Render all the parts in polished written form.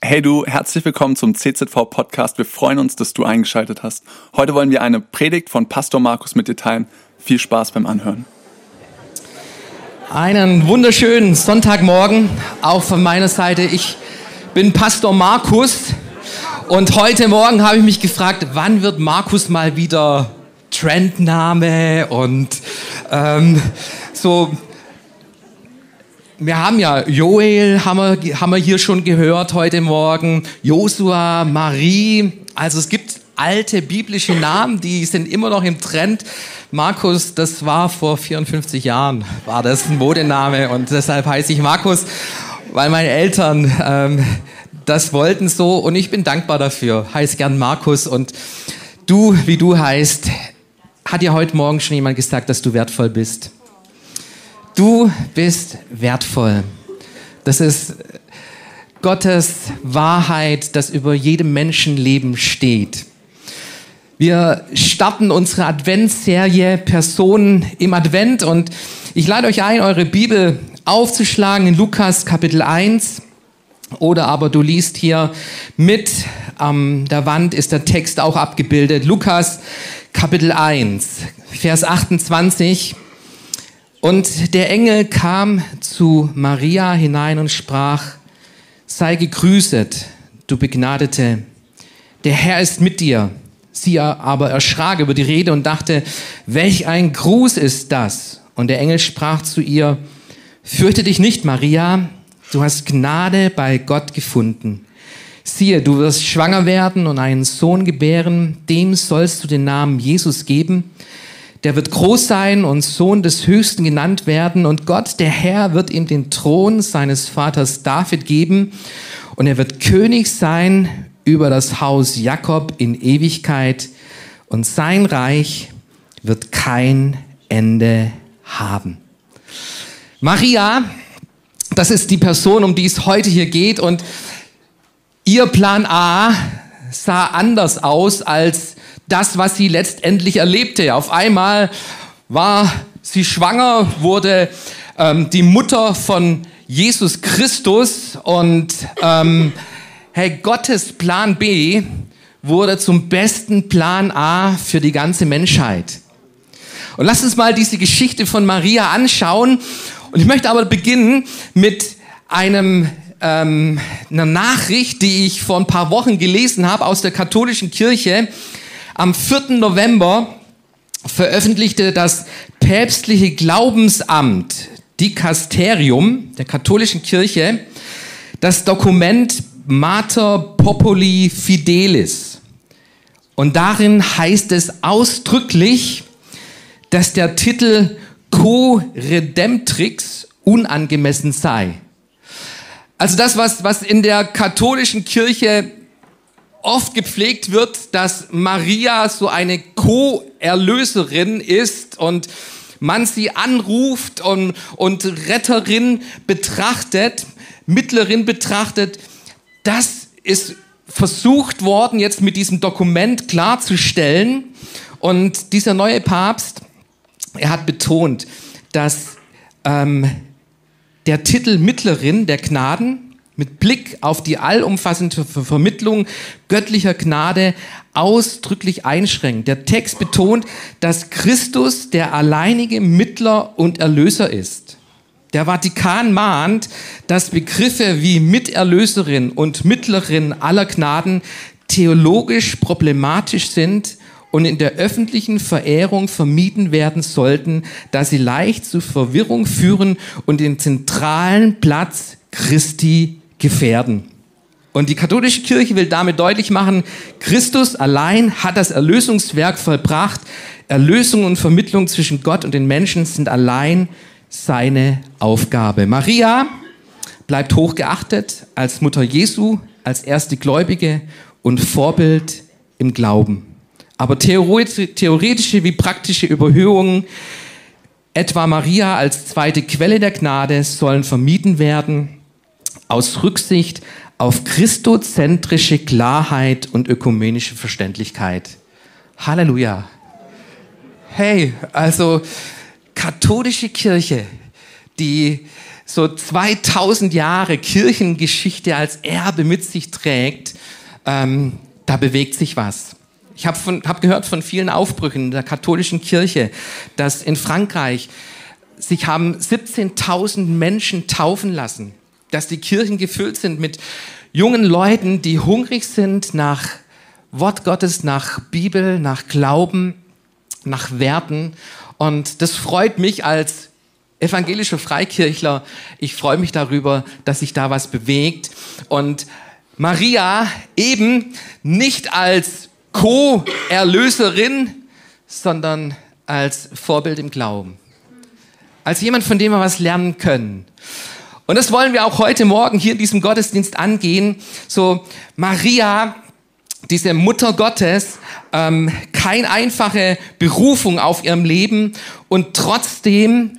Hey du, herzlich willkommen zum CZV-Podcast. Wir freuen uns, dass du eingeschaltet hast. Heute wollen wir eine Predigt von Pastor Markus mit dir teilen. Viel Spaß beim Anhören. Einen wunderschönen Sonntagmorgen, auch von meiner Seite. Ich bin Pastor Markus und heute Morgen habe ich mich gefragt, wann wird Markus mal wieder Trendname und so. Wir haben ja Joel, haben wir hier schon gehört heute Morgen, Josua, Marie. Also es gibt alte biblische Namen, die sind immer noch im Trend. Markus, das war vor 54 Jahren, war das ein Modename und deshalb heiße ich Markus, weil meine Eltern das wollten so und ich bin dankbar dafür. Heiß gern Markus und du, wie du heißt, hat dir heute Morgen schon jemand gesagt, dass du wertvoll bist? Du bist wertvoll. Das ist Gottes Wahrheit, das über jedem Menschenleben steht. Wir starten unsere Adventsserie Personen im Advent und ich lade euch ein, eure Bibel aufzuschlagen in Lukas Kapitel 1 oder aber du liest hier mit an der Wand ist der Text auch abgebildet. Lukas Kapitel 1, Vers 28. Und der Engel kam zu Maria hinein und sprach, sei gegrüßet, du Begnadete, der Herr ist mit dir. Sie aber erschrak über die Rede und dachte, welch ein Gruß ist das? Und der Engel sprach zu ihr, fürchte dich nicht, Maria, du hast Gnade bei Gott gefunden. Siehe, du wirst schwanger werden und einen Sohn gebären, dem sollst du den Namen Jesus geben. Der wird groß sein und Sohn des Höchsten genannt werden und Gott, der Herr, wird ihm den Thron seines Vaters David geben und er wird König sein über das Haus Jakob in Ewigkeit und sein Reich wird kein Ende haben. Maria, das ist die Person, um die es heute hier geht und ihr Plan A sah anders aus als das, was sie letztendlich erlebte. Auf einmal war sie schwanger, wurde die Mutter von Jesus Christus und Gottes Plan B wurde zum besten Plan A für die ganze Menschheit. Und lasst uns mal diese Geschichte von Maria anschauen. Und ich möchte aber beginnen mit einer Nachricht, die ich vor ein paar Wochen gelesen habe aus der katholischen Kirche. Am 4. November veröffentlichte das päpstliche Glaubensamt Dikasterium der katholischen Kirche das Dokument Mater Populi Fidelis. Und darin heißt es ausdrücklich, dass der Titel Co Redemptrix unangemessen sei. Also das, was in der katholischen Kirche oft gepflegt wird, dass Maria so eine Co-Erlöserin ist und man sie anruft und Retterin betrachtet, Mittlerin betrachtet. Das ist versucht worden, jetzt mit diesem Dokument klarzustellen. Und dieser neue Papst, er hat betont, dass der Titel Mittlerin der Gnaden mit Blick auf die allumfassende Vermittlung göttlicher Gnade ausdrücklich einschränkt. Der Text betont, dass Christus der alleinige Mittler und Erlöser ist. Der Vatikan mahnt, dass Begriffe wie Miterlöserin und Mittlerin aller Gnaden theologisch problematisch sind und in der öffentlichen Verehrung vermieden werden sollten, da sie leicht zu Verwirrung führen und den zentralen Platz Christi gefährden. Und die katholische Kirche will damit deutlich machen, Christus allein hat das Erlösungswerk vollbracht. Erlösung und Vermittlung zwischen Gott und den Menschen sind allein seine Aufgabe. Maria bleibt hochgeachtet als Mutter Jesu, als erste Gläubige und Vorbild im Glauben. Aber theoretische wie praktische Überhöhungen, etwa Maria als zweite Quelle der Gnade, sollen vermieden werden, aus Rücksicht auf christozentrische Klarheit und ökumenische Verständlichkeit. Halleluja. Hey, also katholische Kirche, die so 2000 Jahre Kirchengeschichte als Erbe mit sich trägt, da bewegt sich was. Ich hab gehört von vielen Aufbrüchen in der katholischen Kirche, dass in Frankreich sich haben 17.000 Menschen taufen lassen, dass die Kirchen gefüllt sind mit jungen Leuten, die hungrig sind nach Wort Gottes, nach Bibel, nach Glauben, nach Werten. Und das freut mich als evangelischer Freikirchler. Ich freue mich darüber, dass sich da was bewegt. Und Maria eben nicht als Co-Erlöserin, sondern als Vorbild im Glauben. Als jemand, von dem wir was lernen können. Und das wollen wir auch heute Morgen hier in diesem Gottesdienst angehen. So Maria, diese Mutter Gottes, keine einfache Berufung auf ihrem Leben und trotzdem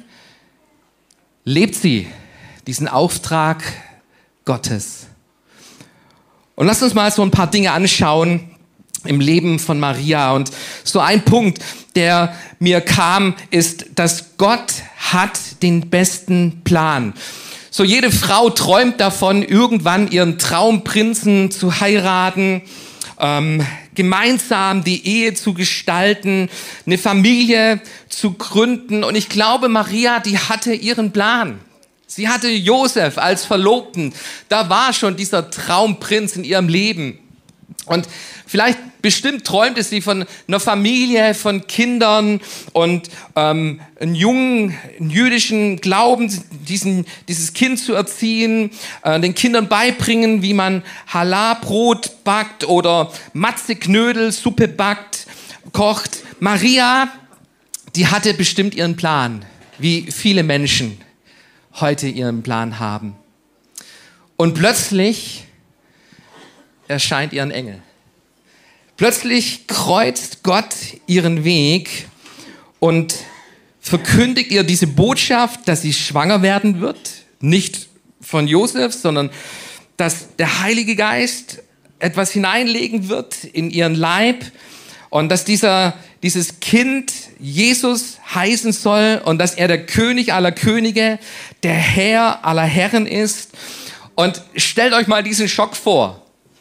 lebt sie diesen Auftrag Gottes. Und lasst uns mal so ein paar Dinge anschauen im Leben von Maria. Und so ein Punkt, der mir kam, ist, dass Gott hat den besten Plan. So jede Frau träumt davon, irgendwann ihren Traumprinzen zu heiraten, gemeinsam die Ehe zu gestalten, eine Familie zu gründen. Und ich glaube, Maria, die hatte ihren Plan. Sie hatte Josef als Verlobten. Da war schon dieser Traumprinz in ihrem Leben. Und vielleicht bestimmt träumte sie von einer Familie, von Kindern und einen jungen jüdischen Glauben, dieses Kind zu erziehen, den Kindern beibringen, wie man Challah-Brot backt oder Matze-Knödel-Suppe backt, kocht. Maria, die hatte bestimmt ihren Plan, wie viele Menschen heute ihren Plan haben. Und plötzlich erscheint ihr ein Engel. Plötzlich kreuzt Gott ihren Weg und verkündigt ihr diese Botschaft, dass sie schwanger werden wird. Nicht von Josef, sondern dass der Heilige Geist etwas hineinlegen wird in ihren Leib und dass dieses Kind Jesus heißen soll und dass er der König aller Könige, der Herr aller Herren ist. Und stellt euch mal diesen Schock vor.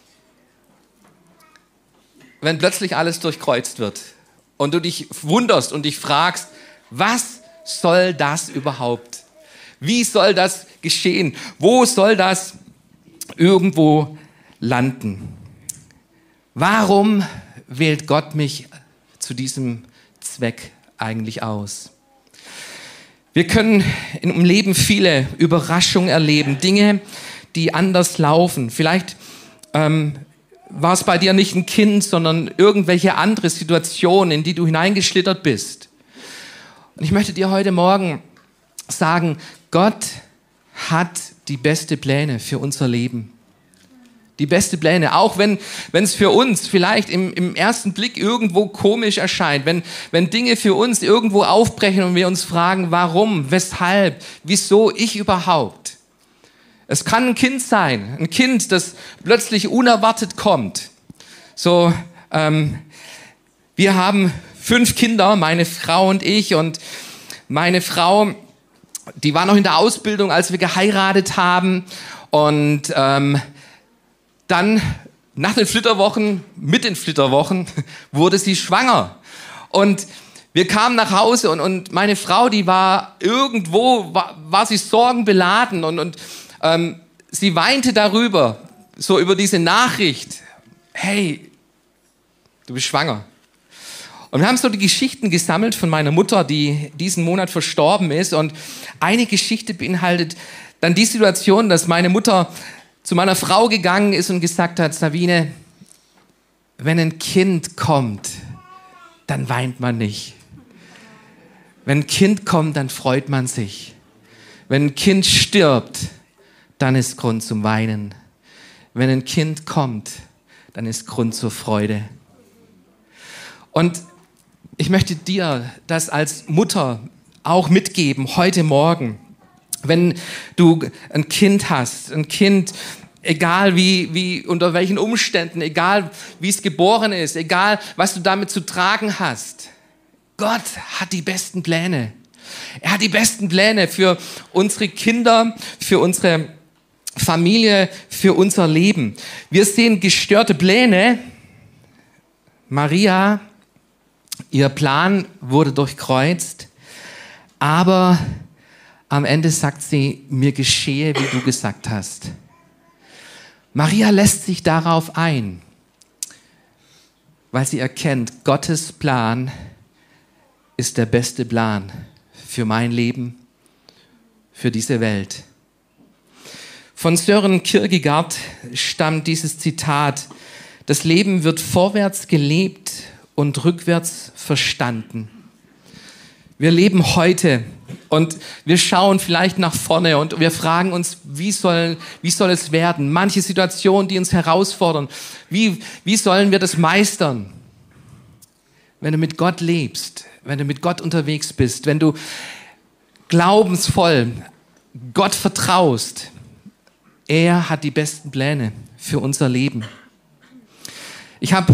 Wenn plötzlich alles durchkreuzt wird und du dich wunderst und dich fragst, was soll das überhaupt? Wie soll das geschehen? Wo soll das irgendwo landen? Warum wählt Gott mich zu diesem Zweck eigentlich aus? Wir können im Leben viele Überraschungen erleben, Dinge, die anders laufen. Vielleicht war es bei dir nicht ein Kind, sondern irgendwelche andere Situationen, in die du hineingeschlittert bist. Und ich möchte dir heute Morgen sagen, Gott hat die besten Pläne für unser Leben. Die besten Pläne, auch wenn es für uns vielleicht im ersten Blick irgendwo komisch erscheint, wenn Dinge für uns irgendwo aufbrechen und wir uns fragen, warum, weshalb, wieso, ich überhaupt. Es kann ein Kind sein, ein Kind, das plötzlich unerwartet kommt. So, wir haben 5 Kinder, meine Frau und ich. Und meine Frau, die war noch in der Ausbildung, als wir geheiratet haben. Und dann nach den Flitterwochen, mit den Flitterwochen, wurde sie schwanger. Und wir kamen nach Hause und meine Frau, die war irgendwo, war sie sorgenbeladen und sie weinte darüber, so über diese Nachricht. Hey, du bist schwanger. Und wir haben so die Geschichten gesammelt von meiner Mutter, die diesen Monat verstorben ist. Und eine Geschichte beinhaltet dann die Situation, dass meine Mutter zu meiner Frau gegangen ist und gesagt hat, Sabine, wenn ein Kind kommt, dann weint man nicht. Wenn ein Kind kommt, dann freut man sich. Wenn ein Kind stirbt, dann ist Grund zum Weinen. Wenn ein Kind kommt, dann ist Grund zur Freude. Und ich möchte dir das als Mutter auch mitgeben, heute Morgen. Wenn du ein Kind hast, ein Kind, egal wie unter welchen Umständen, egal wie es geboren ist, egal was du damit zu tragen hast, Gott hat die besten Pläne. Er hat die besten Pläne für unsere Kinder, für unsere Familie, für unser Leben. Wir sehen gestörte Pläne. Maria, ihr Plan wurde durchkreuzt, aber am Ende sagt sie, mir geschehe, wie du gesagt hast. Maria lässt sich darauf ein, weil sie erkennt, Gottes Plan ist der beste Plan für mein Leben, für diese Welt. Von Søren Kierkegaard stammt dieses Zitat: Das Leben wird vorwärts gelebt und rückwärts verstanden. Wir leben heute und wir schauen vielleicht nach vorne und wir fragen uns, wie soll es werden? Manche Situationen, die uns herausfordern, wie sollen wir das meistern? Wenn du mit Gott lebst, wenn du mit Gott unterwegs bist, wenn du glaubensvoll Gott vertraust, er hat die besten Pläne für unser Leben. Ich habe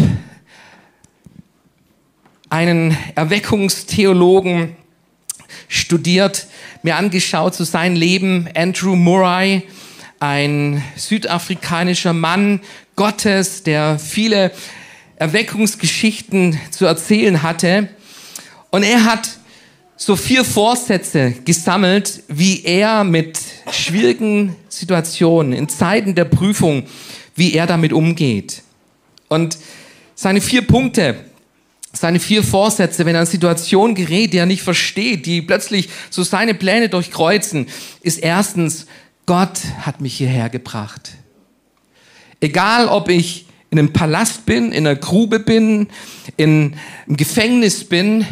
einen Erweckungstheologen studiert, mir angeschaut zu seinem Leben, Andrew Murray, ein südafrikanischer Mann Gottes, der viele Erweckungsgeschichten zu erzählen hatte. Und er hat so 4 Vorsätze gesammelt, wie er mit schwierigen Situationen, in Zeiten der Prüfung, wie er damit umgeht. Und seine 4 Punkte, seine 4 Vorsätze, wenn er in Situationen gerät, die er nicht versteht, die plötzlich so seine Pläne durchkreuzen, ist erstens, Gott hat mich hierher gebracht. Egal, ob ich in einem Palast bin, in einer Grube bin, in einem Gefängnis bin,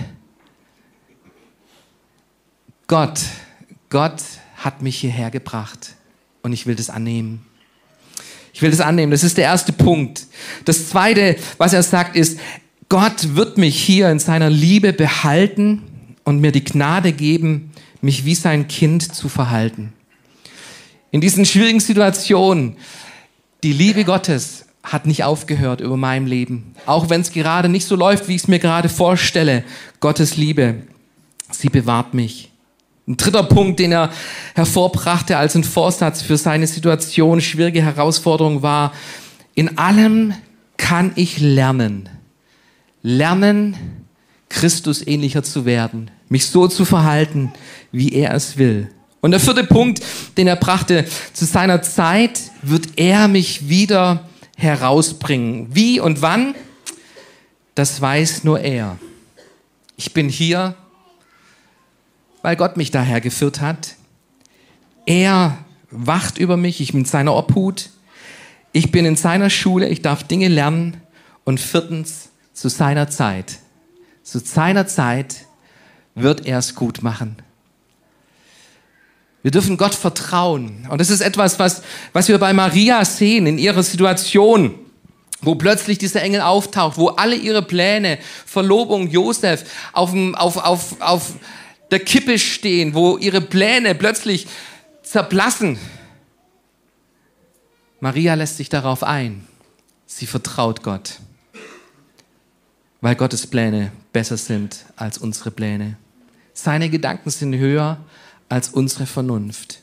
Gott hat mich hierher gebracht und ich will das annehmen. Ich will das annehmen, das ist der erste Punkt. Das zweite, was er sagt, ist, Gott wird mich hier in seiner Liebe behalten und mir die Gnade geben, mich wie sein Kind zu verhalten. In diesen schwierigen Situationen, die Liebe Gottes hat nicht aufgehört über meinem Leben. Auch wenn es gerade nicht so läuft, wie ich es mir gerade vorstelle. Gottes Liebe, sie bewahrt mich. Ein dritter Punkt, den er hervorbrachte als ein Vorsatz für seine Situation, schwierige Herausforderung war, in allem kann ich lernen, Christus ähnlicher zu werden, mich so zu verhalten, wie er es will. Und der 4. Punkt, den er brachte, zu seiner Zeit wird er mich wieder herausbringen. Wie und wann, das weiß nur er. Ich bin hier, weil Gott mich daher geführt hat. Er wacht über mich, ich bin in seiner Obhut. Ich bin in seiner Schule, ich darf Dinge lernen. Und 4. zu seiner Zeit. Zu seiner Zeit wird er es gut machen. Wir dürfen Gott vertrauen. Und das ist etwas, was wir bei Maria sehen, in ihrer Situation, wo plötzlich dieser Engel auftaucht, wo alle ihre Pläne, Verlobung Josef auf der Kippe stehen, wo ihre Pläne plötzlich zerblassen. Maria lässt sich darauf ein. Sie vertraut Gott, weil Gottes Pläne besser sind als unsere Pläne. Seine Gedanken sind höher als unsere Vernunft.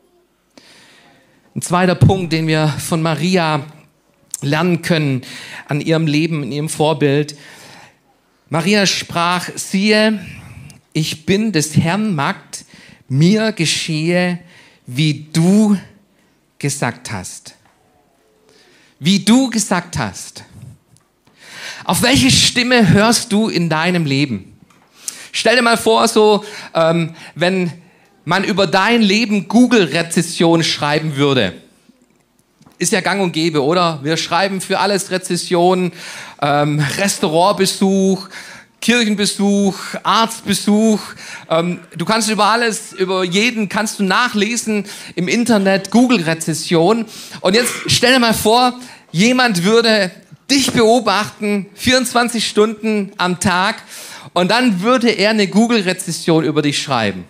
Ein zweiter Punkt, den wir von Maria lernen können an ihrem Leben, in ihrem Vorbild. Maria sprach, siehe, ich bin des Herrn Magd, mir geschehe, wie du gesagt hast. Wie du gesagt hast. Auf welche Stimme hörst du in deinem Leben? Stell dir mal vor, wenn man über dein Leben Google-Rezession schreiben würde. Ist ja gang und gäbe, oder? Wir schreiben für alles Rezession, Restaurantbesuch, Kirchenbesuch, Arztbesuch. Du kannst über jeden kannst du nachlesen im Internet, Google-Rezession. Und jetzt stell dir mal vor, jemand würde dich beobachten, 24 Stunden am Tag, und dann würde er eine Google-Rezession über dich schreiben.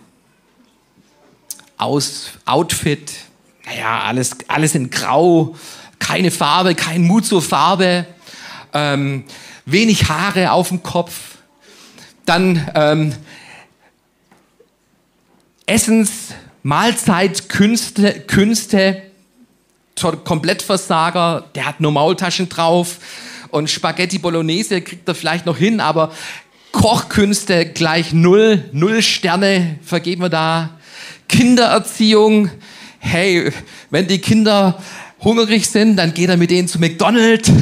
Outfit, naja, alles in Grau, keine Farbe, kein Mut zur Farbe, wenig Haare auf dem Kopf. Dann Mahlzeitkünste, Komplettversager, der hat nur Maultaschen drauf und Spaghetti Bolognese kriegt er vielleicht noch hin, aber Kochkünste gleich 0 Sterne vergeben wir da. Kindererziehung, hey, wenn die Kinder hungrig sind, dann geht er mit denen zu McDonald's.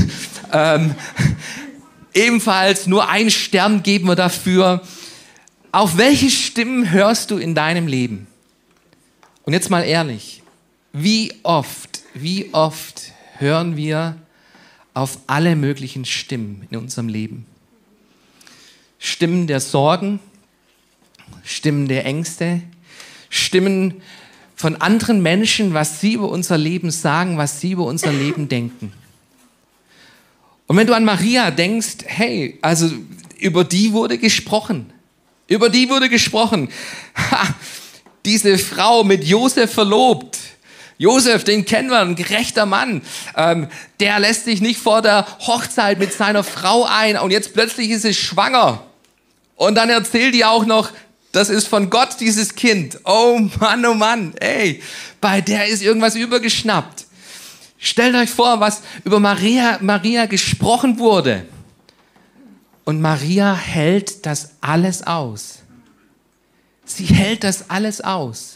Ebenfalls nur 1 Stern geben wir dafür. Auf welche Stimmen hörst du in deinem Leben? Und jetzt mal ehrlich, wie oft hören wir auf alle möglichen Stimmen in unserem Leben? Stimmen der Sorgen, Stimmen der Ängste, Stimmen von anderen Menschen, was sie über unser Leben sagen, was sie über unser Leben denken. Und wenn du an Maria denkst, hey, also über die wurde gesprochen. Über die wurde gesprochen. Ha, diese Frau mit Josef verlobt. Josef, den kennen wir, ein gerechter Mann. Der lässt sich nicht vor der Hochzeit mit seiner Frau ein und jetzt plötzlich ist sie schwanger. Und dann erzählt die auch noch, das ist von Gott, dieses Kind. Oh Mann, ey, bei der ist irgendwas übergeschnappt. Stellt euch vor, was über Maria gesprochen wurde. Und Maria hält das alles aus. Sie hält das alles aus.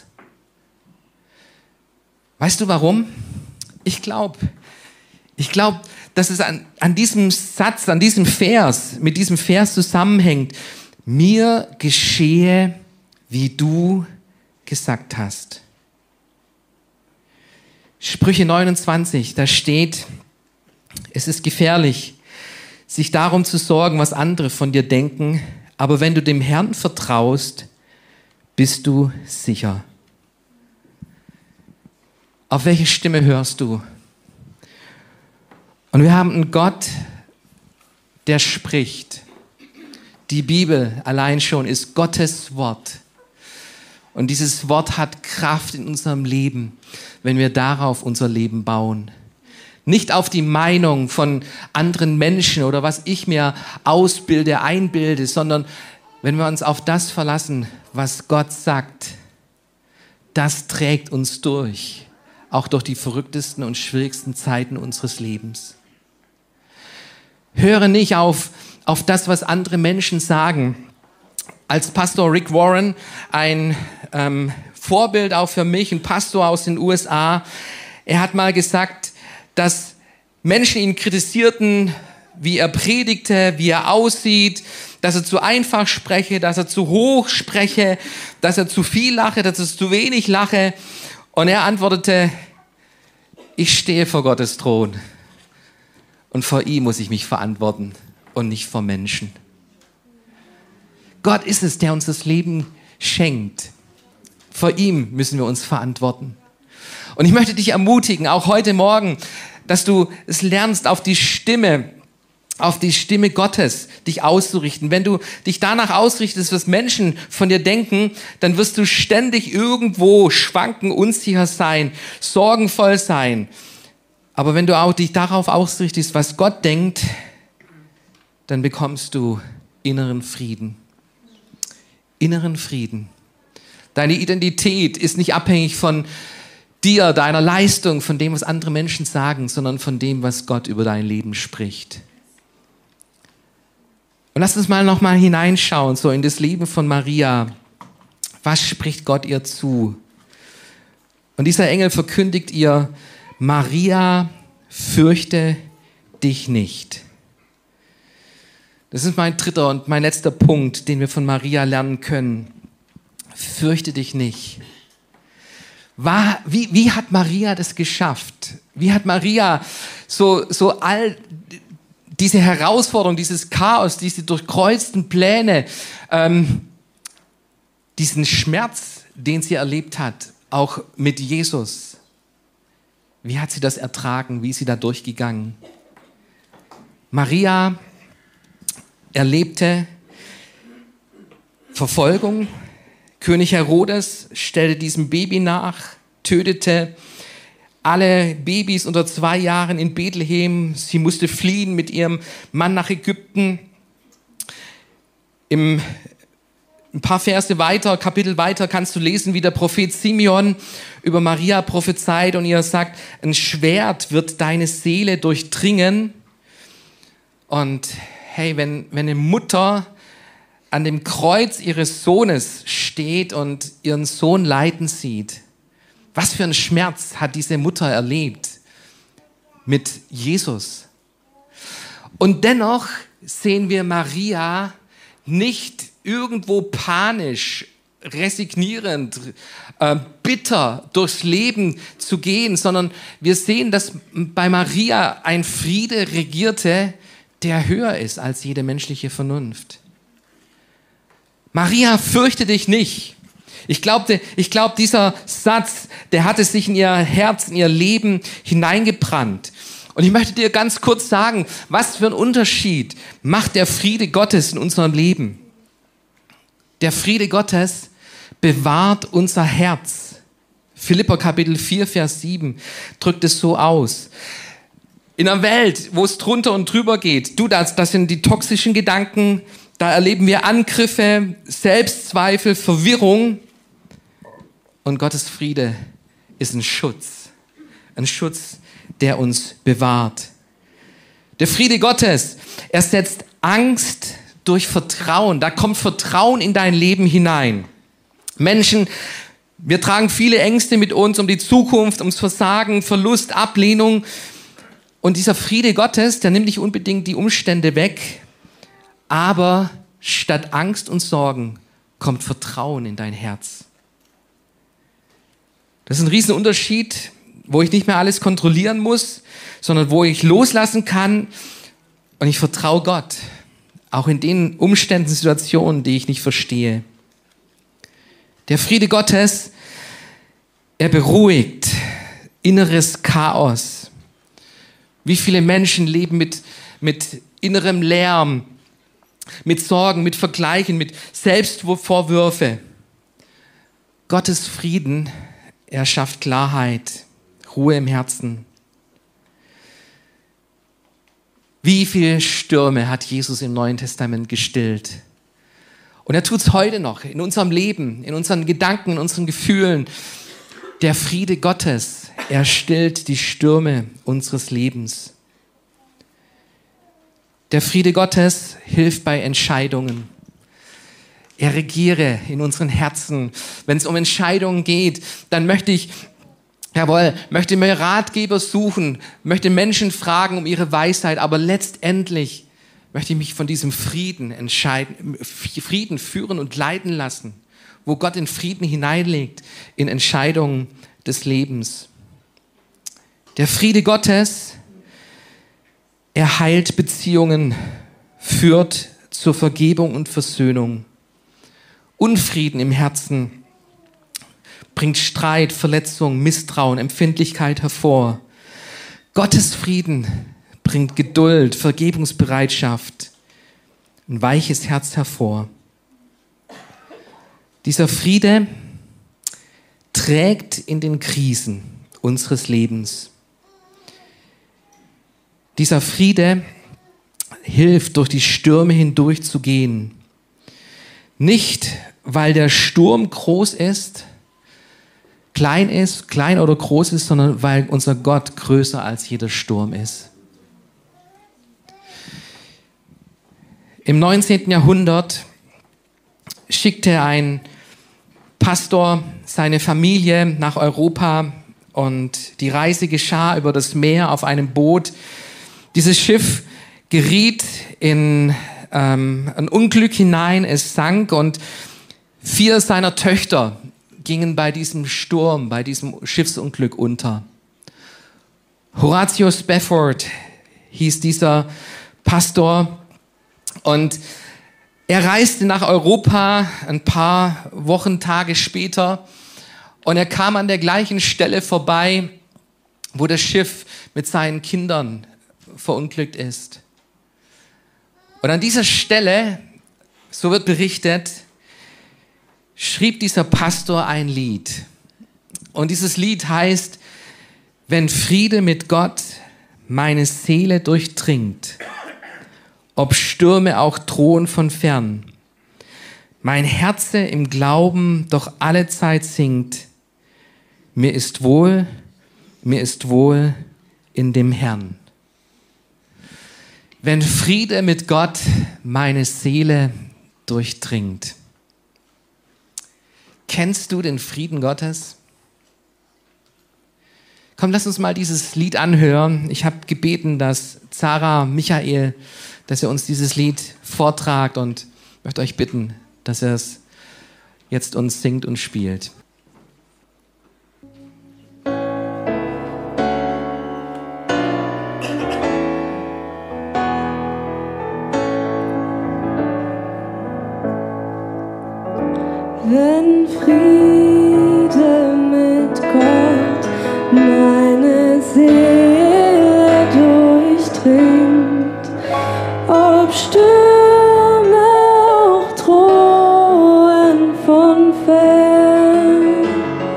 Weißt du warum? Ich glaube, dass es an diesem Satz, an diesem Vers, mit diesem Vers zusammenhängt. Mir geschehe, wie du gesagt hast. Sprüche 29, da steht, es ist gefährlich, sich darum zu sorgen, was andere von dir denken, aber wenn du dem Herrn vertraust, bist du sicher. Auf welche Stimme hörst du? Und wir haben einen Gott, der spricht. Die Bibel allein schon ist Gottes Wort. Und dieses Wort hat Kraft in unserem Leben, wenn wir darauf unser Leben bauen. Nicht auf die Meinung von anderen Menschen oder was ich mir ausbilde, einbilde, sondern wenn wir uns auf das verlassen, was Gott sagt, das trägt uns durch, auch durch die verrücktesten und schwierigsten Zeiten unseres Lebens. Höre nicht auf das, was andere Menschen sagen. Als Pastor Rick Warren, ein Vorbild auch für mich, ein Pastor aus den USA, er hat mal gesagt, dass Menschen ihn kritisierten, wie er predigte, wie er aussieht, dass er zu einfach spreche, dass er zu hoch spreche, dass er zu viel lache, dass er zu wenig lache. Und er antwortete, ich stehe vor Gottes Thron und vor ihm muss ich mich verantworten und nicht vor Menschen. Gott ist es, der uns das Leben schenkt. Vor ihm müssen wir uns verantworten. Und ich möchte dich ermutigen, auch heute Morgen, dass du es lernst, auf die Stimme Gottes dich auszurichten. Wenn du dich danach ausrichtest, was Menschen von dir denken, dann wirst du ständig irgendwo schwanken, unsicher sein, sorgenvoll sein. Aber wenn du auch dich darauf ausrichtest, was Gott denkt, dann bekommst du inneren Frieden. Inneren Frieden. Deine Identität ist nicht abhängig von dir, deiner Leistung, von dem, was andere Menschen sagen, sondern von dem, was Gott über dein Leben spricht. Und lass uns mal nochmal hineinschauen, so in das Leben von Maria. Was spricht Gott ihr zu? Und dieser Engel verkündigt ihr, Maria, fürchte dich nicht. Das ist mein dritter und mein letzter Punkt, den wir von Maria lernen können. Fürchte dich nicht. Wie hat Maria das geschafft? Wie hat Maria so all diese Herausforderung, dieses Chaos, diese durchkreuzten Pläne, diesen Schmerz, den sie erlebt hat, auch mit Jesus, wie hat sie das ertragen? Wie ist sie da durchgegangen? Maria erlebte Verfolgung. König Herodes stellte diesem Baby nach, tötete alle Babys unter 2 Jahren in Bethlehem. Sie musste fliehen mit ihrem Mann nach Ägypten. Im ein paar Verse weiter, Kapitel weiter, kannst du lesen, wie der Prophet Simeon über Maria prophezeit und ihr sagt, ein Schwert wird deine Seele durchdringen. Und hey, wenn eine Mutter an dem Kreuz ihres Sohnes steht und ihren Sohn leiden sieht, was für einen Schmerz hat diese Mutter erlebt mit Jesus? Und dennoch sehen wir Maria nicht irgendwo panisch, resignierend, bitter durchs Leben zu gehen, sondern wir sehen, dass bei Maria ein Friede regierte, der höher ist als jede menschliche Vernunft. Maria, fürchte dich nicht. Ich glaube, dieser Satz, der hatte sich in ihr Herz, in ihr Leben hineingebrannt. Und ich möchte dir ganz kurz sagen, was für einen Unterschied macht der Friede Gottes in unserem Leben. Der Friede Gottes bewahrt unser Herz. Philipper Kapitel 4, Vers 7 drückt es so aus. In einer Welt, wo es drunter und drüber geht, das sind die toxischen Gedanken, da erleben wir Angriffe, Selbstzweifel, Verwirrung. Und Gottes Friede ist ein Schutz, der uns bewahrt. Der Friede Gottes ersetzt Angst durch Vertrauen. Da kommt Vertrauen in dein Leben hinein. Menschen, wir tragen viele Ängste mit uns um die Zukunft, ums Versagen, Verlust, Ablehnung. Und dieser Friede Gottes, der nimmt nicht unbedingt die Umstände weg, aber statt Angst und Sorgen kommt Vertrauen in dein Herz. Das ist ein Riesenunterschied, wo ich nicht mehr alles kontrollieren muss, sondern wo ich loslassen kann und ich vertraue Gott. Auch in den Umständen, Situationen, die ich nicht verstehe. Der Friede Gottes, er beruhigt inneres Chaos. Wie viele Menschen leben mit innerem Lärm, mit Sorgen, mit Vergleichen, mit Selbstvorwürfe. Gottes Frieden, er schafft Klarheit, Ruhe im Herzen. Wie viele Stürme hat Jesus im Neuen Testament gestillt? Und er tut es heute noch, in unserem Leben, in unseren Gedanken, in unseren Gefühlen. Der Friede Gottes, er stillt die Stürme unseres Lebens. Der Friede Gottes hilft bei Entscheidungen. Er regiere in unseren Herzen. Wenn es um Entscheidungen geht, dann möchte mir Ratgeber suchen, möchte Menschen fragen um ihre Weisheit, aber letztendlich möchte ich mich von diesem Frieden führen und leiten lassen, wo Gott den Frieden hineinlegt in Entscheidungen des Lebens. Der Friede Gottes, er heilt Beziehungen, führt zur Vergebung und Versöhnung. Unfrieden im Herzen bringt Streit, Verletzung, Misstrauen, Empfindlichkeit hervor. Gottes Frieden bringt Geduld, Vergebungsbereitschaft, ein weiches Herz hervor. Dieser Friede trägt in den Krisen unseres Lebens. Dieser Friede hilft, durch die Stürme hindurchzugehen. Nicht, weil der Sturm groß ist, klein oder groß ist, sondern weil unser Gott größer als jeder Sturm ist. Im 19. Jahrhundert schickte ein Pastor seine Familie nach Europa und die Reise geschah über das Meer auf einem Boot. Dieses Schiff geriet in ein Unglück hinein, es sank und 4 seiner Töchter gingen bei diesem Sturm, bei diesem Schiffsunglück unter. Horatio Spafford hieß dieser Pastor und er reiste nach Europa ein paar Wochen, Tage später und er kam an der gleichen Stelle vorbei, wo das Schiff mit seinen Kindern verunglückt ist. Und an dieser Stelle, so wird berichtet, schrieb dieser Pastor ein Lied. Und dieses Lied heißt, wenn Friede mit Gott meine Seele durchdringt, ob Stürme auch drohen von fern, Mein Herze im Glauben doch allezeit singt, mir ist wohl in dem Herrn. Wenn Friede mit Gott meine Seele durchdringt. Kennst du den Frieden Gottes? Komm, lass uns mal dieses Lied anhören. Ich habe gebeten, dass Zara, Michael, dass ihr uns dieses Lied vortragt und möchte euch bitten, dass er es jetzt uns singt und spielt. Wenn Friede mit Gott meine Seele durchdringt, ob Stürme auch drohen von fern,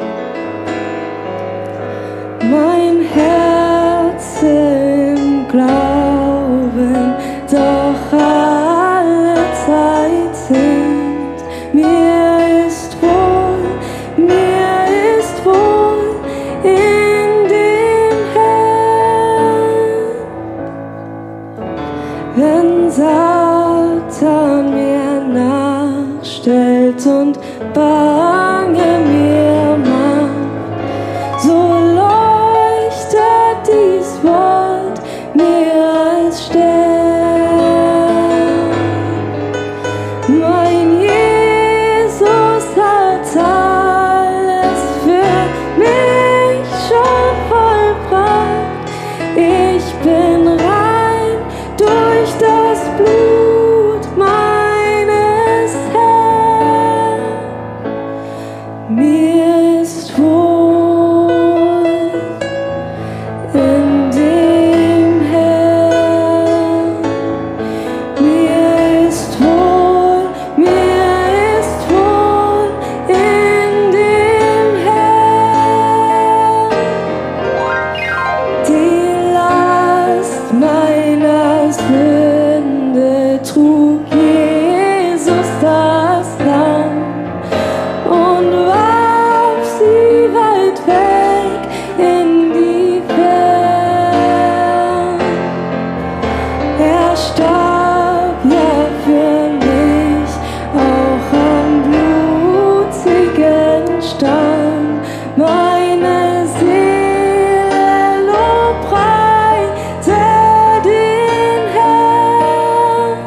mein Herz im Glauben doch allezeit singt, mir ist wohl in dem Herrn. Wenn Satan mir nachstellt und bange mir macht, so leuchtet dies Wort mir als Stern. Mein Jesus hat alles für mich schon vollbracht. Ich bin rein durch das Blut meines Herrn. Mir ist wohl in dem Herrn. Mir ist wohl in dem Herrn. Die Last meiner Sünde trug Jesus das Lamm und warf sie weit weg in die Ferne. Er starb ja für mich auch am blutigen Stamm. Meine Seele lobpreiste den Herrn.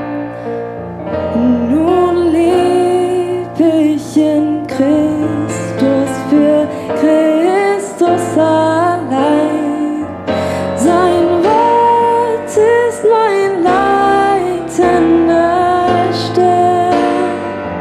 Nun leb ich in Christus, für Christus allein. Sein Wort ist mein leitender Stern.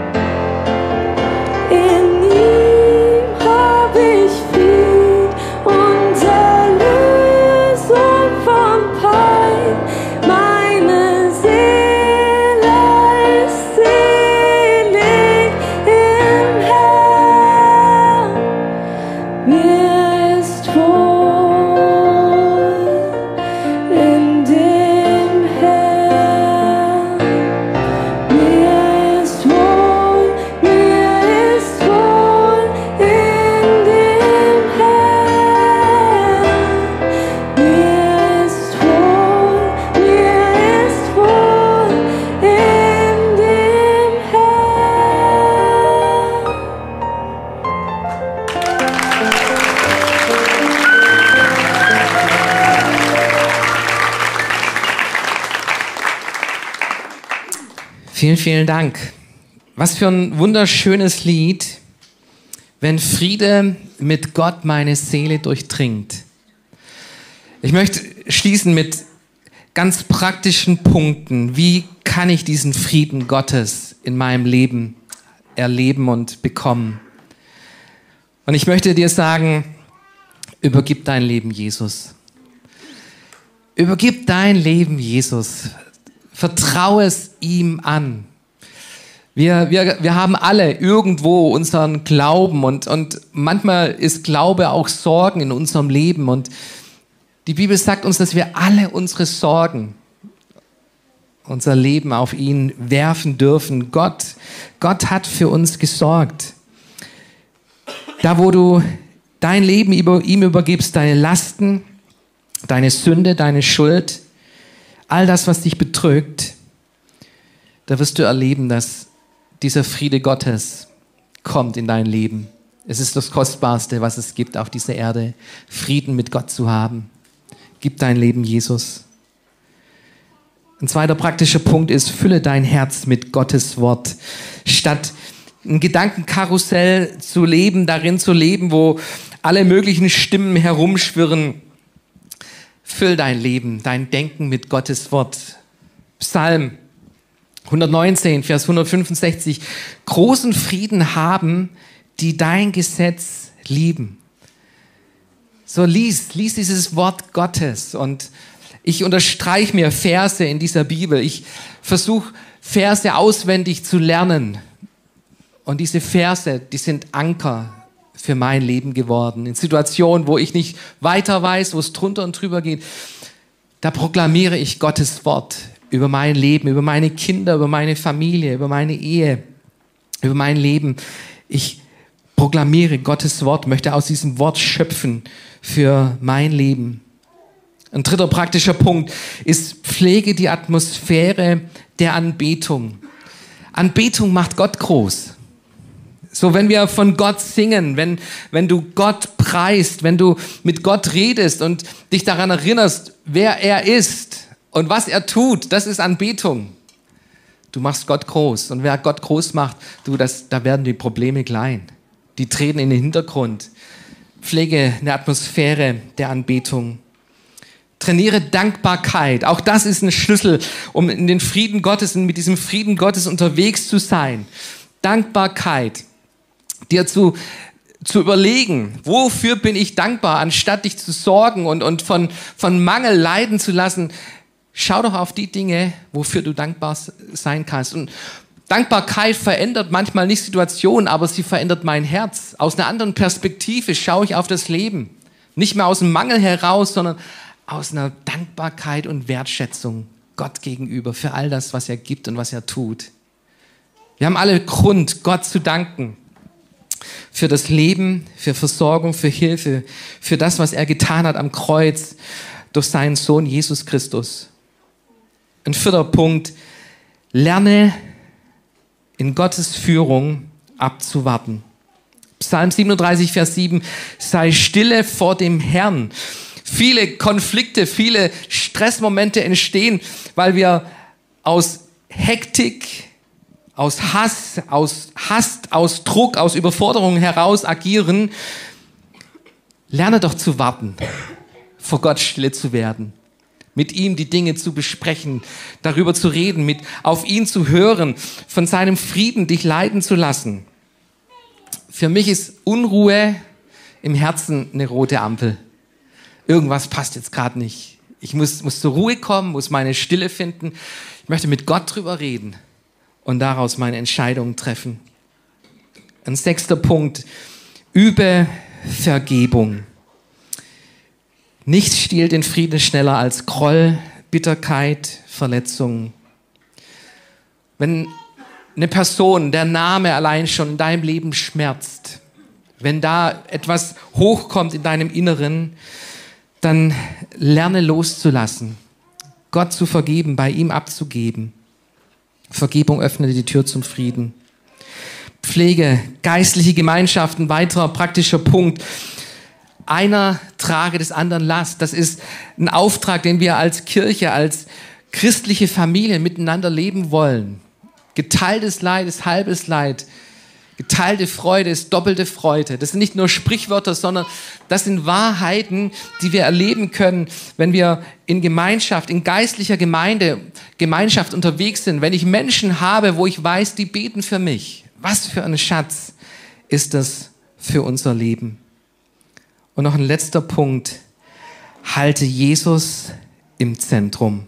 In ihm hab ich Fried und Erlösung vom Pein. Meine Seele ist selig im Herrn. Mir ist wohl in dem Herrn. Mir ist wohl in dem Herrn. Mir ist wohl in dem Herrn. Vielen, vielen Dank. Was für ein wunderschönes Lied, wenn Friede mit Gott meine Seele durchdringt. Ich möchte schließen mit ganz praktischen Punkten. Wie kann ich diesen Frieden Gottes in meinem Leben erleben und bekommen? Und ich möchte dir sagen, übergib dein Leben Jesus. Übergib dein Leben Jesus. Vertraue es ihm an. Wir haben alle irgendwo unseren Glauben und manchmal ist Glaube auch Sorgen in unserem Leben. Und die Bibel sagt uns, dass wir alle unsere Sorgen unser Leben auf ihn werfen dürfen. Gott hat für uns gesorgt. Da, wo du dein Leben ihm übergibst, deine Lasten, deine Sünde, deine Schuld, all das, was dich bedrückt, da wirst du erleben, dass dieser Friede Gottes kommt in dein Leben. Es ist das Kostbarste, was es gibt auf dieser Erde, Frieden mit Gott zu haben. Gib dein Leben Jesus. Ein zweiter praktischer Punkt ist, fülle dein Herz mit Gottes Wort. Statt ein Gedankenkarussell zu leben, darin zu leben, wo alle möglichen Stimmen herumschwirren, füll dein Leben, dein Denken mit Gottes Wort. Psalm 119, Vers 165. Großen Frieden haben, die dein Gesetz lieben. So lies dieses Wort Gottes, und ich unterstreiche mir Verse in dieser Bibel. Ich versuche Verse auswendig zu lernen. Und diese Verse, die sind Anker für mein Leben geworden. In Situationen, wo ich nicht weiter weiß, wo es drunter und drüber geht, da proklamiere ich Gottes Wort über mein Leben, über meine Kinder, über meine Familie, über meine Ehe, über mein Leben. Ich proklamiere Gottes Wort, möchte aus diesem Wort schöpfen für mein Leben. Ein dritter praktischer Punkt ist, pflege die Atmosphäre der Anbetung. Anbetung macht Gott groß. So, wenn wir von Gott singen, wenn du Gott preist, wenn du mit Gott redest und dich daran erinnerst, wer er ist und was er tut, das ist Anbetung. Du machst Gott groß, und wer Gott groß macht, da werden die Probleme klein. Die treten in den Hintergrund. Pflege eine Atmosphäre der Anbetung. Trainiere Dankbarkeit. Auch das ist ein Schlüssel, um in den Frieden Gottes und mit diesem Frieden Gottes unterwegs zu sein. Dankbarkeit. Dir zu überlegen, wofür bin ich dankbar, anstatt dich zu sorgen und von Mangel leiden zu lassen. Schau doch auf die Dinge, wofür du dankbar sein kannst. Und Dankbarkeit verändert manchmal nicht Situationen, aber sie verändert mein Herz. Aus einer anderen Perspektive schaue ich auf das Leben. Nicht mehr aus dem Mangel heraus, sondern aus einer Dankbarkeit und Wertschätzung Gott gegenüber für all das, was er gibt und was er tut. Wir haben alle Grund, Gott zu danken für das Leben, für Versorgung, für Hilfe, für das, was er getan hat am Kreuz durch seinen Sohn Jesus Christus. Ein vierter Punkt, lerne in Gottes Führung abzuwarten. Psalm 37, Vers 7, sei stille vor dem Herrn. Viele Konflikte, viele Stressmomente entstehen, weil wir aus Hektik, aus Hass, aus Hast, aus Druck, aus Überforderung heraus agieren. Lerne doch zu warten, vor Gott stille zu werden, mit ihm die Dinge zu besprechen, darüber zu reden, auf ihn zu hören, von seinem Frieden dich leiten zu lassen. Für mich ist Unruhe im Herzen eine rote Ampel. Irgendwas passt jetzt gerade nicht. Ich muss zur Ruhe kommen, muss meine Stille finden. Ich möchte mit Gott drüber reden und daraus meine Entscheidungen treffen. Ein sechster Punkt, übe Vergebung. Nichts stiehlt den Frieden schneller als Groll, Bitterkeit, Verletzung. Wenn eine Person, der Name allein schon in deinem Leben schmerzt, wenn da etwas hochkommt in deinem Inneren, dann lerne loszulassen, Gott zu vergeben, bei ihm abzugeben. Vergebung öffnet die Tür zum Frieden. Pflege geistliche Gemeinschaften, weiterer praktischer Punkt. Einer trage des anderen Last. Das ist ein Auftrag, den wir als Kirche, als christliche Familie miteinander leben wollen. Geteiltes Leid ist halbes Leid. Geteilte Freude ist doppelte Freude. Das sind nicht nur Sprichwörter, sondern das sind Wahrheiten, die wir erleben können, wenn wir in Gemeinschaft, in geistlicher Gemeinschaft unterwegs sind. Wenn ich Menschen habe, wo ich weiß, die beten für mich. Was für ein Schatz ist das für unser Leben? Und noch ein letzter Punkt. Halte Jesus im Zentrum.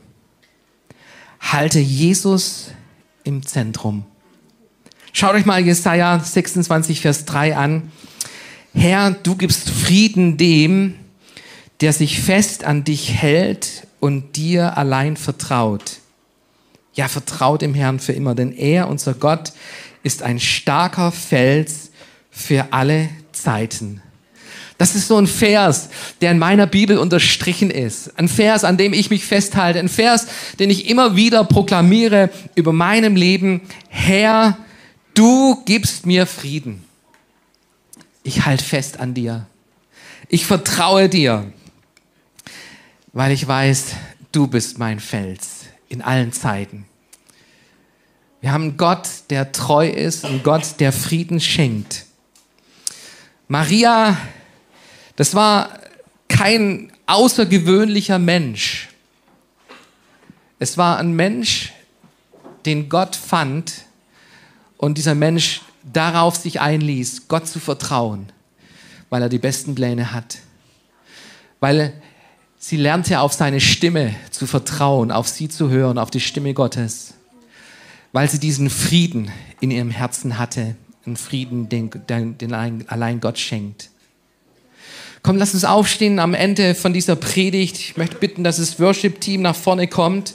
Halte Jesus im Zentrum. Schaut euch mal Jesaja 26, Vers 3 an. Herr, du gibst Frieden dem, der sich fest an dich hält und dir allein vertraut. Ja, vertraut dem Herrn für immer, denn er, unser Gott, ist ein starker Fels für alle Zeiten. Das ist so ein Vers, der in meiner Bibel unterstrichen ist. Ein Vers, an dem ich mich festhalte. Ein Vers, den ich immer wieder proklamiere über meinem Leben. Herr, du gibst mir Frieden. Ich halte fest an dir. Ich vertraue dir, weil ich weiß, du bist mein Fels in allen Zeiten. Wir haben einen Gott, der treu ist, einen Gott, der Frieden schenkt. Maria, das war kein außergewöhnlicher Mensch. Es war ein Mensch, den Gott fand und dieser Mensch darauf sich einließ, Gott zu vertrauen, weil er die besten Pläne hat. Weil sie lernte auf seine Stimme zu vertrauen, auf sie zu hören, auf die Stimme Gottes. Weil sie diesen Frieden in ihrem Herzen hatte, einen Frieden, den allein Gott schenkt. Komm, lass uns aufstehen am Ende von dieser Predigt. Ich möchte bitten, dass das Worship-Team nach vorne kommt.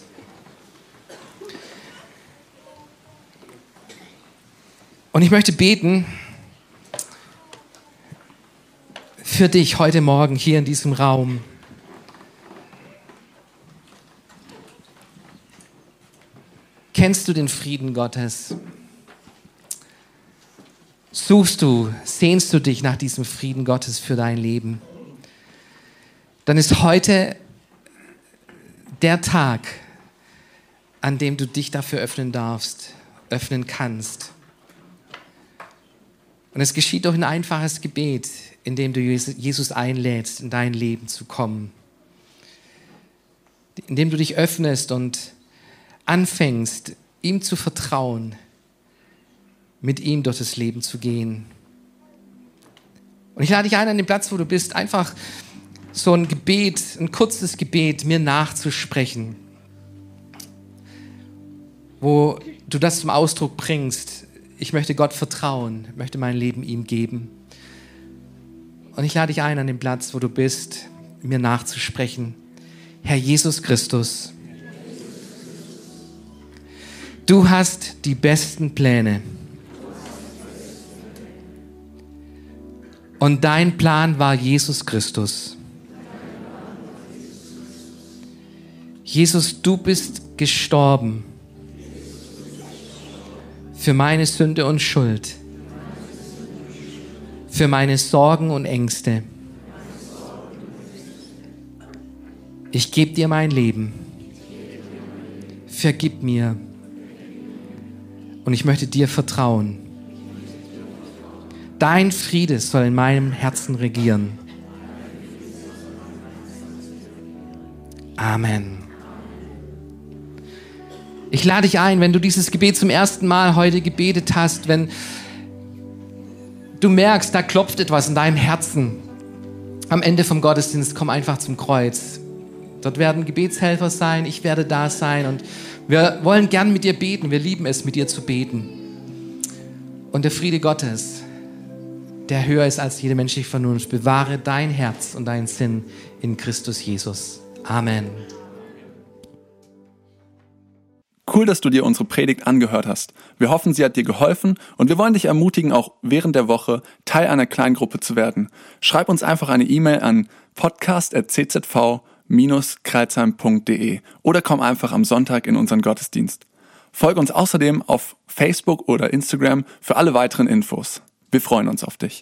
Und ich möchte beten für dich heute Morgen hier in diesem Raum. Kennst du den Frieden Gottes? Suchst du, sehnst du dich nach diesem Frieden Gottes für dein Leben? Dann ist heute der Tag, an dem du dich dafür öffnen darfst, öffnen kannst. Und es geschieht durch ein einfaches Gebet, in dem du Jesus einlädst, in dein Leben zu kommen. In dem du dich öffnest und anfängst, ihm zu vertrauen, mit ihm durch das Leben zu gehen. Und ich lade dich ein, an dem Platz, wo du bist, einfach so ein Gebet, ein kurzes Gebet mir nachzusprechen, wo du das zum Ausdruck bringst. Ich möchte Gott vertrauen, möchte mein Leben ihm geben. Und ich lade dich ein, an dem Platz, wo du bist, mir nachzusprechen. Herr Jesus Christus, du hast die besten Pläne. Und dein Plan war Jesus Christus. Jesus, du bist gestorben für meine Sünde und Schuld, für meine Sorgen und Ängste. Ich gebe dir mein Leben. Vergib mir. Und ich möchte dir vertrauen. Dein Friede soll in meinem Herzen regieren. Amen. Ich lade dich ein, wenn du dieses Gebet zum ersten Mal heute gebetet hast, wenn du merkst, da klopft etwas in deinem Herzen. Am Ende vom Gottesdienst komm einfach zum Kreuz. Dort werden Gebetshelfer sein, ich werde da sein und wir wollen gern mit dir beten. Wir lieben es, mit dir zu beten. Und der Friede Gottes, der höher ist als jede menschliche Vernunft, bewahre dein Herz und deinen Sinn in Christus Jesus. Amen. Cool, dass du dir unsere Predigt angehört hast. Wir hoffen, sie hat dir geholfen und wir wollen dich ermutigen, auch während der Woche Teil einer Kleingruppe zu werden. Schreib uns einfach eine E-Mail an podcast@czv-kreilsheim.de oder komm einfach am Sonntag in unseren Gottesdienst. Folge uns außerdem auf Facebook oder Instagram für alle weiteren Infos. Wir freuen uns auf dich.